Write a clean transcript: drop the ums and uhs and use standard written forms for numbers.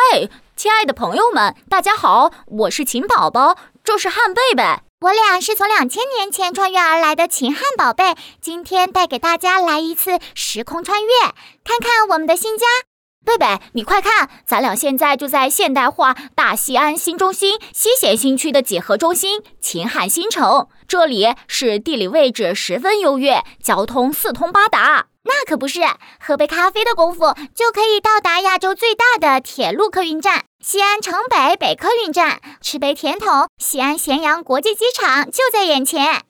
嘿，亲爱的朋友们，大家好，我是秦宝宝，这是汉贝贝。 我俩是从2000年前穿越而来的秦汉宝贝，今天带给大家来一次时空穿越，看看我们的新家。 贝贝，你快看，咱俩现在就在现代化大西安新中心西咸新区的几何中心秦汉新城，这里是地理位置十分优越，交通四通八达。 那可不是，喝杯咖啡的功夫就可以到达亚洲最大的铁路客运站西安城北北客运站，吃杯甜筒，西安咸阳国际机场就在眼前。